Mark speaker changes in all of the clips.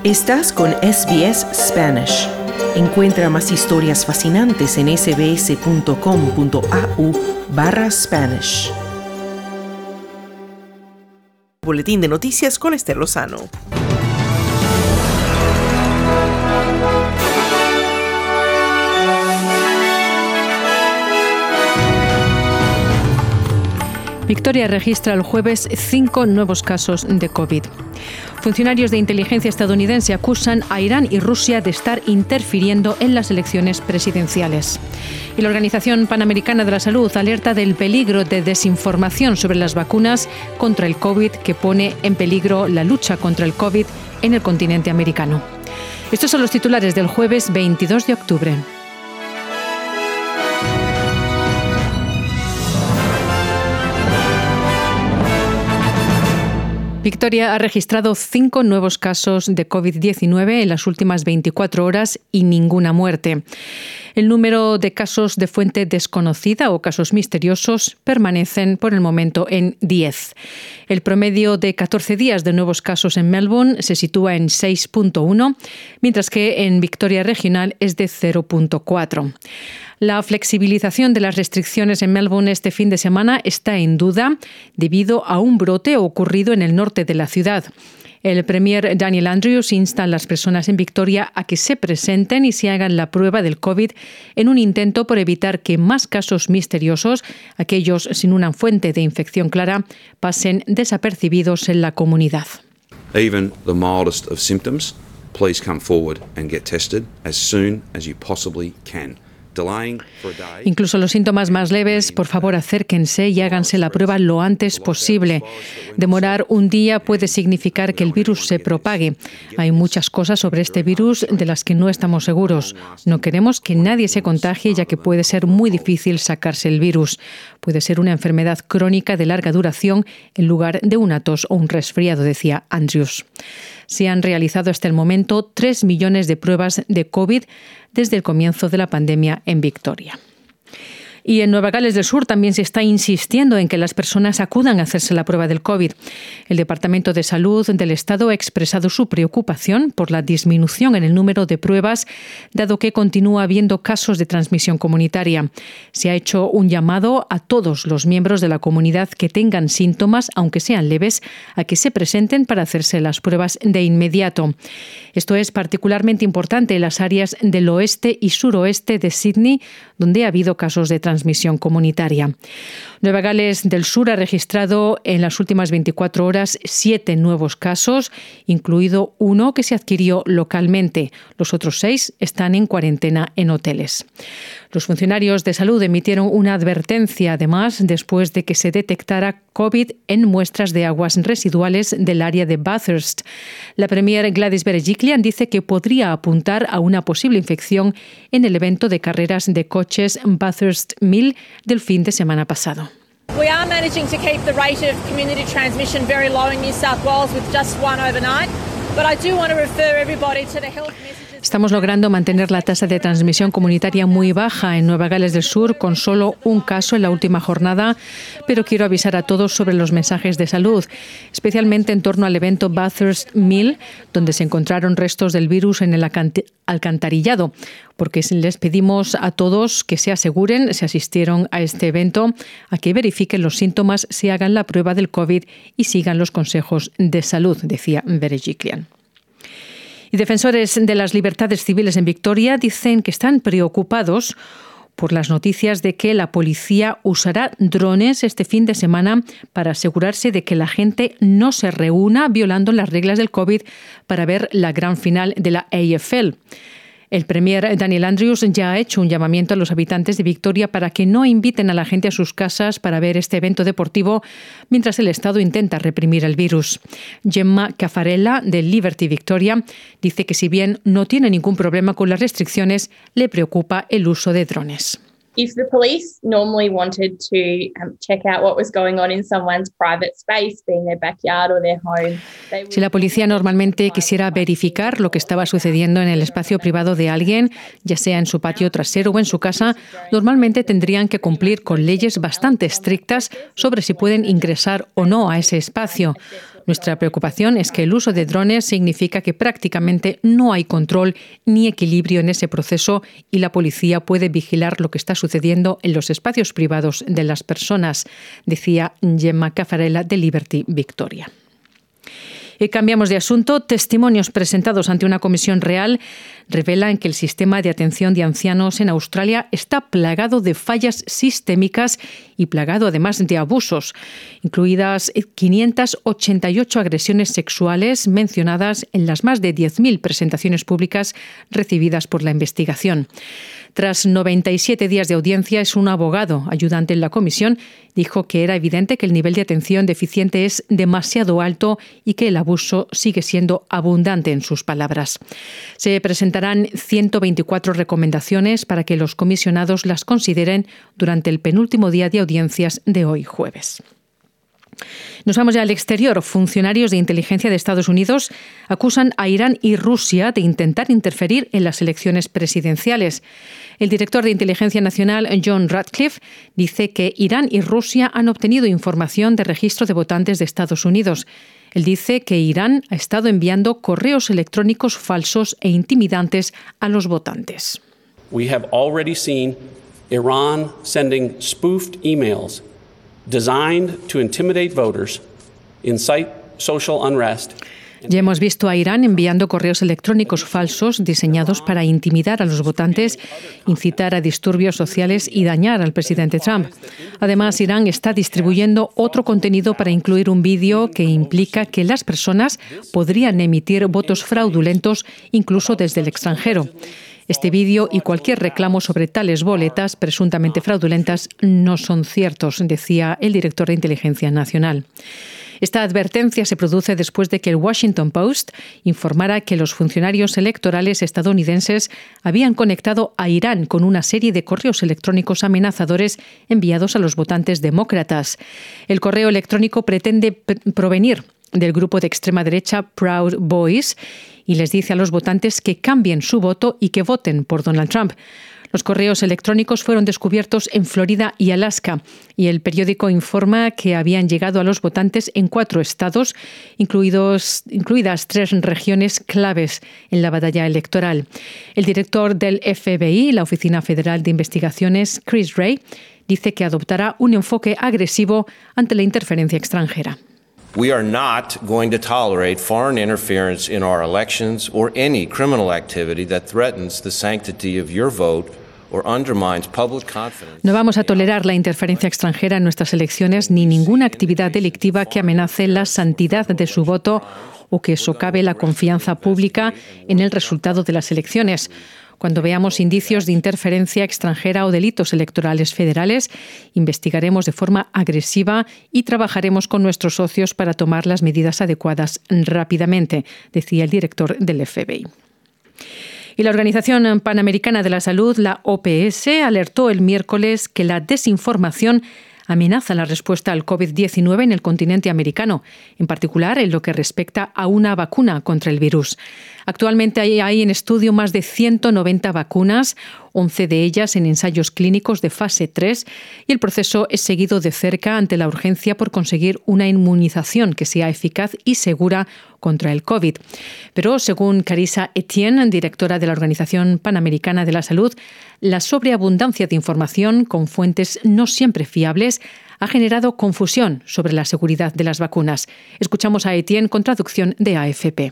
Speaker 1: Estás con SBS Spanish. Encuentra más historias fascinantes en sbs.com.au/Spanish. Boletín de noticias con Esther Lozano.
Speaker 2: Victoria registra el jueves 5 nuevos casos de COVID. Funcionarios de inteligencia estadounidense acusan a Irán y Rusia de estar interfiriendo en las elecciones presidenciales. Y la Organización Panamericana de la Salud alerta del peligro de desinformación sobre las vacunas contra el COVID que pone en peligro la lucha contra el COVID en el continente americano. Estos son los titulares del jueves 22 de octubre. Victoria ha registrado 5 nuevos casos de COVID-19 en las últimas 24 horas y ninguna muerte. El número de casos de fuente desconocida o casos misteriosos permanecen por el momento en 10. El promedio de 14 días de nuevos casos en Melbourne se sitúa en 6.1, mientras que en Victoria Regional es de 0.4. La flexibilización de las restricciones en Melbourne este fin de semana está en duda debido a un brote ocurrido en el norte de la ciudad. El premier Daniel Andrews insta a las personas en Victoria a que se presenten y se hagan la prueba del COVID en un intento por evitar que más casos misteriosos, aquellos sin una fuente de infección clara, pasen desapercibidos en la comunidad.
Speaker 3: Even the mildest of symptoms, please come forward and get tested as soon as you possibly can.
Speaker 2: Incluso los síntomas más leves, por favor, acérquense y háganse la prueba lo antes posible. Demorar un día puede significar que el virus se propague. Hay muchas cosas sobre este virus de las que no estamos seguros. No queremos que nadie se contagie, ya que puede ser muy difícil sacarse el virus. Puede ser una enfermedad crónica de larga duración en lugar de una tos o un resfriado, decía Andrews. Se han realizado hasta el momento 3 millones de pruebas de COVID desde el comienzo de la pandemia en Victoria. Y en Nueva Gales del Sur también se está insistiendo en que las personas acudan a hacerse la prueba del COVID. El Departamento de Salud del Estado ha expresado su preocupación por la disminución en el número de pruebas, dado que continúa habiendo casos de transmisión comunitaria. Se ha hecho un llamado a todos los miembros de la comunidad que tengan síntomas, aunque sean leves, a que se presenten para hacerse las pruebas de inmediato. Esto es particularmente importante en las áreas del oeste y suroeste de Sydney, donde ha habido casos de transmisión comunitaria. Nueva Gales del Sur ha registrado en las últimas 24 horas 7 nuevos casos, incluido uno que se adquirió localmente. Los otros 6 están en cuarentena en hoteles. Los funcionarios de salud emitieron una advertencia, además, después de que se detectara COVID en muestras de aguas residuales del área de Bathurst. La premier Gladys Berejiklian dice que podría apuntar a una posible infección en el evento de carreras de coches Bathurst 1000 del fin de semana pasado.
Speaker 4: We are managing to keep the rate of community transmission very low in New South Wales with just one overnight, but I do want to refer everybody to the health messages.
Speaker 2: Estamos logrando mantener la tasa de transmisión comunitaria muy baja en Nueva Gales del Sur, con solo un caso en la última jornada, pero quiero avisar a todos sobre los mensajes de salud, especialmente en torno al evento Bathurst 1000, donde se encontraron restos del virus en el alcantarillado, porque les pedimos a todos que se aseguren, si asistieron a este evento, a que verifiquen los síntomas, se hagan la prueba del COVID y sigan los consejos de salud, decía Berejiklian. Y defensores de las libertades civiles en Victoria dicen que están preocupados por las noticias de que la policía usará drones este fin de semana para asegurarse de que la gente no se reúna violando las reglas del COVID para ver la gran final de la AFL. El premier Daniel Andrews ya ha hecho un llamamiento a los habitantes de Victoria para que no inviten a la gente a sus casas para ver este evento deportivo mientras el Estado intenta reprimir el virus. Gemma Caffarella, de Liberty Victoria, dice que si bien no tiene ningún problema con las restricciones, le preocupa el uso de drones.
Speaker 5: If the police normally wanted to check out what was going on in someone's private space, being their backyard or their home,
Speaker 2: si la policía normalmente quisiera verificar lo que estaba sucediendo en el espacio privado de alguien, ya sea en su patio trasero o en su casa, normalmente tendrían que cumplir con leyes bastante estrictas sobre si pueden ingresar o no a ese espacio. Nuestra preocupación es que el uso de drones significa que prácticamente no hay control ni equilibrio en ese proceso y la policía puede vigilar lo que está sucediendo en los espacios privados de las personas, decía Gemma Caffarella de Liberty Victoria. Y cambiamos de asunto. Testimonios presentados ante una comisión real revelan que el sistema de atención de ancianos en Australia está plagado de fallas sistémicas y plagado además de abusos, incluidas 588 agresiones sexuales mencionadas en las más de 10.000 presentaciones públicas recibidas por la investigación. Tras 97 días de audiencia, un abogado ayudante en la comisión dijo que era evidente que el nivel de atención deficiente es demasiado alto y que el abuso sigue siendo abundante, en sus palabras. Se presentarán 124 recomendaciones para que los comisionados las consideren durante el penúltimo día de audiencias de hoy, jueves. Nos vamos ya al exterior. Funcionarios de inteligencia de Estados Unidos acusan a Irán y Rusia de intentar interferir en las elecciones presidenciales. El director de Inteligencia Nacional, John Ratcliffe, dice que Irán y Rusia han obtenido información de registro de votantes de Estados Unidos. Él dice que Irán ha estado enviando correos electrónicos falsos e intimidantes a los votantes.
Speaker 6: We have already seen Iran sending spoofed emails designed to intimidate voters, incite social unrest.
Speaker 2: Ya hemos visto a Irán enviando correos electrónicos falsos diseñados para intimidar a los votantes, incitar a disturbios sociales y dañar al presidente Trump. Además, Irán está distribuyendo otro contenido para incluir un vídeo que implica que las personas podrían emitir votos fraudulentos incluso desde el extranjero. Este vídeo y cualquier reclamo sobre tales boletas presuntamente fraudulentas no son ciertos, decía el director de Inteligencia Nacional. Esta advertencia se produce después de que el Washington Post informara que los funcionarios electorales estadounidenses habían conectado a Irán con una serie de correos electrónicos amenazadores enviados a los votantes demócratas. El correo electrónico pretende provenir del grupo de extrema derecha Proud Boys y les dice a los votantes que cambien su voto y que voten por Donald Trump. Los correos electrónicos fueron descubiertos en Florida y Alaska y el periódico informa que habían llegado a los votantes en 4 estados, incluidas 3 regiones claves en la batalla electoral. El director del FBI, la Oficina Federal de Investigaciones, Chris Wray, dice que adoptará un enfoque agresivo ante la interferencia extranjera.
Speaker 7: We are not going to tolerate foreign interference in our elections or any criminal activity that threatens the sanctity of your vote or undermines public confidence.
Speaker 2: No vamos a tolerar la interferencia extranjera en nuestras elecciones ni ninguna actividad delictiva que amenace la santidad de su voto o que socave la confianza pública en el resultado de las elecciones. Cuando veamos indicios de interferencia extranjera o delitos electorales federales, investigaremos de forma agresiva y trabajaremos con nuestros socios para tomar las medidas adecuadas rápidamente, decía el director del FBI. Y la Organización Panamericana de la Salud, la OPS, alertó el miércoles que la desinformación amenaza la respuesta al COVID-19 en el continente americano, en particular en lo que respecta a una vacuna contra el virus. Actualmente hay en estudio más de 190 vacunas, 11 de ellas en ensayos clínicos de fase 3, y el proceso es seguido de cerca ante la urgencia por conseguir una inmunización que sea eficaz y segura contra el COVID. Pero, según Carissa Etienne, directora de la Organización Panamericana de la Salud, la sobreabundancia de información con fuentes no siempre fiables ha generado confusión sobre la seguridad de las vacunas. Escuchamos a Etienne con traducción de AFP.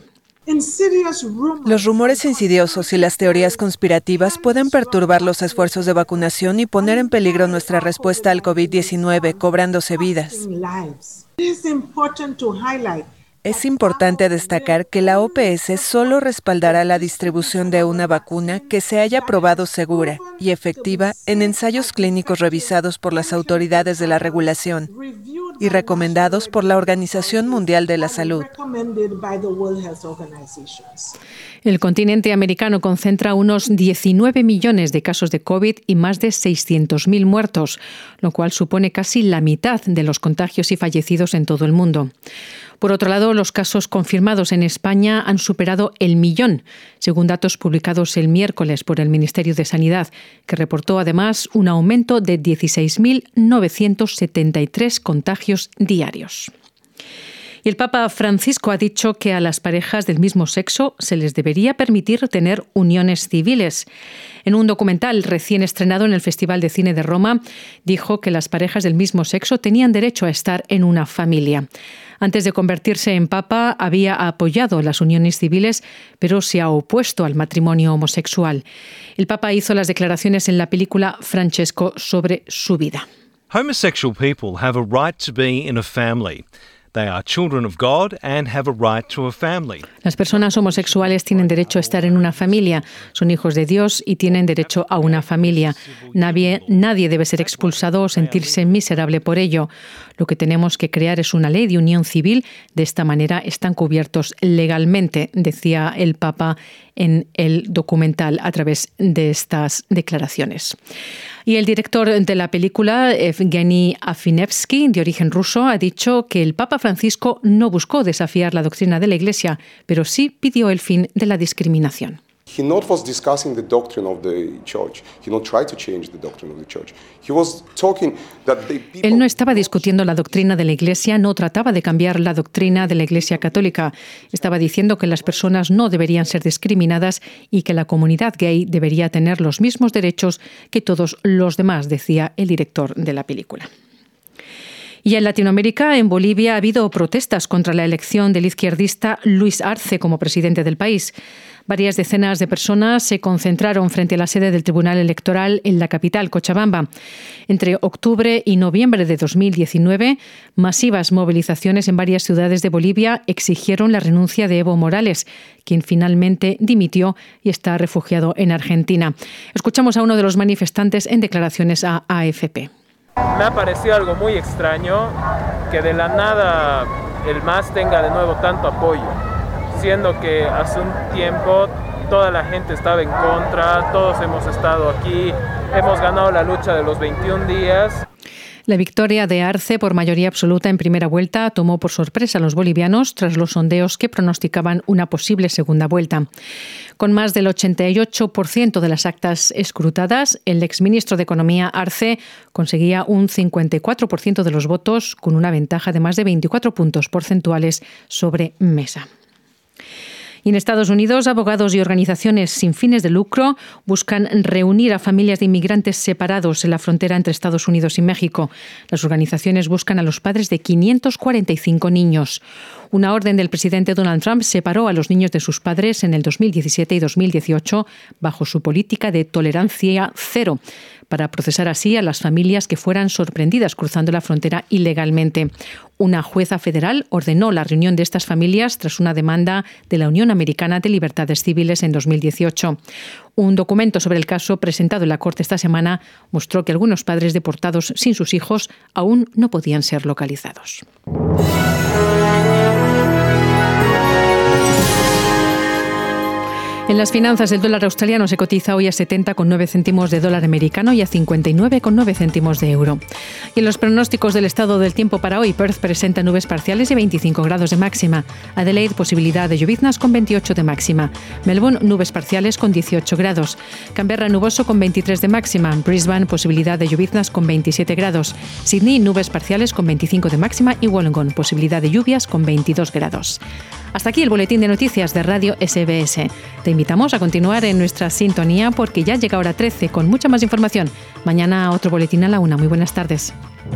Speaker 8: Los rumores insidiosos y las teorías conspirativas pueden perturbar los esfuerzos de vacunación y poner en peligro nuestra respuesta al COVID-19, cobrándose vidas. Es importante destacar que la OPS solo respaldará la distribución de una vacuna que se haya probado segura y efectiva en ensayos clínicos revisados por las autoridades de la regulación y recomendados por la Organización Mundial de la Salud.
Speaker 2: El continente americano concentra unos 19 millones de casos de COVID y más de 600.000 muertos, lo cual supone casi la mitad de los contagios y fallecidos en todo el mundo. Por otro lado, los casos confirmados en España han superado el 1.000.000, según datos publicados el miércoles por el Ministerio de Sanidad, que reportó además un aumento de 16.973 contagios diarios. Y el Papa Francisco ha dicho que a las parejas del mismo sexo se les debería permitir tener uniones civiles. En un documental recién estrenado en el Festival de Cine de Roma, dijo que las parejas del mismo sexo tenían derecho a estar en una familia. Antes de convertirse en Papa, había apoyado las uniones civiles, pero se ha opuesto al matrimonio homosexual. El Papa hizo las declaraciones en la película Francesco sobre su vida.
Speaker 9: Homosexual people have a right to be in a family. They are children of God and have a right to a family.
Speaker 2: Las personas homosexuales tienen derecho a estar en una familia, son hijos de Dios y tienen derecho a una familia. Nadie debe ser expulsado o sentirse miserable por ello. Lo que tenemos que crear es una ley de unión civil. De esta manera están cubiertos legalmente, decía el Papa en el documental a través de estas declaraciones. Y el director de la película, Evgeny Afinevsky, de origen ruso, ha dicho que el Papa Francisco no buscó desafiar la doctrina de la Iglesia, pero sí pidió el fin de la discriminación.
Speaker 10: He not was discussing the doctrine of the church. He not tried to change the doctrine of the church. He was talking that the people...
Speaker 2: Él no estaba discutiendo la doctrina de la Iglesia, no trataba de cambiar la doctrina de la Iglesia católica. Estaba diciendo que las personas no deberían ser discriminadas y que la comunidad gay debería tener los mismos derechos que todos los demás, decía el director de la película. Y en Latinoamérica, en Bolivia, ha habido protestas contra la elección del izquierdista Luis Arce como presidente del país. Varias decenas de personas se concentraron frente a la sede del Tribunal Electoral en la capital, Cochabamba. Entre octubre y noviembre de 2019, masivas movilizaciones en varias ciudades de Bolivia exigieron la renuncia de Evo Morales, quien finalmente dimitió y está refugiado en Argentina. Escuchamos a uno de los manifestantes en declaraciones a AFP.
Speaker 11: Me ha parecido algo muy extraño que de la nada el MAS tenga de nuevo tanto apoyo, siendo que hace un tiempo toda la gente estaba en contra, todos hemos estado aquí, hemos ganado la lucha de los 21 días.
Speaker 2: La victoria de Arce por mayoría absoluta en primera vuelta tomó por sorpresa a los bolivianos tras los sondeos que pronosticaban una posible segunda vuelta. Con más del 88% de las actas escrutadas, el exministro de Economía Arce conseguía un 54% de los votos, con una ventaja de más de 24 puntos porcentuales sobre Mesa. Y en Estados Unidos, abogados y organizaciones sin fines de lucro buscan reunir a familias de inmigrantes separados en la frontera entre Estados Unidos y México. Las organizaciones buscan a los padres de 545 niños. Una orden del presidente Donald Trump separó a los niños de sus padres en el 2017 y 2018 bajo su política de tolerancia cero, para procesar así a las familias que fueran sorprendidas cruzando la frontera ilegalmente. Una jueza federal ordenó la reunión de estas familias tras una demanda de la Unión Americana de Libertades Civiles en 2018. Un documento sobre el caso presentado en la Corte esta semana mostró que algunos padres deportados sin sus hijos aún no podían ser localizados. En las finanzas, el dólar australiano se cotiza hoy a 70,9 céntimos de dólar americano y a 59,9 céntimos de euro. Y en los pronósticos del estado del tiempo para hoy, Perth presenta nubes parciales y 25 grados de máxima. Adelaide, posibilidad de lloviznas con 28 de máxima. Melbourne, nubes parciales con 18 grados. Canberra, nuboso con 23 de máxima. Brisbane, posibilidad de lloviznas con 27 grados. Sydney, nubes parciales con 25 de máxima. Y Wollongong, posibilidad de lluvias con 22 grados. Hasta aquí el boletín de noticias de Radio SBS. Te invitamos a continuar en nuestra sintonía porque ya llega hora 13 con mucha más información. Mañana otro boletín a la 1. Muy buenas tardes.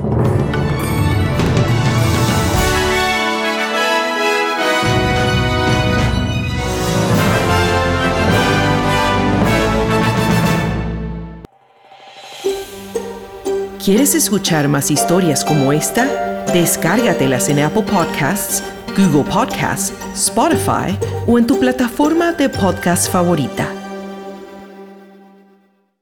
Speaker 1: ¿Quieres escuchar más historias como esta? Descárgatelas en Apple Podcasts, Google Podcasts, Spotify o en tu plataforma de podcast favorita.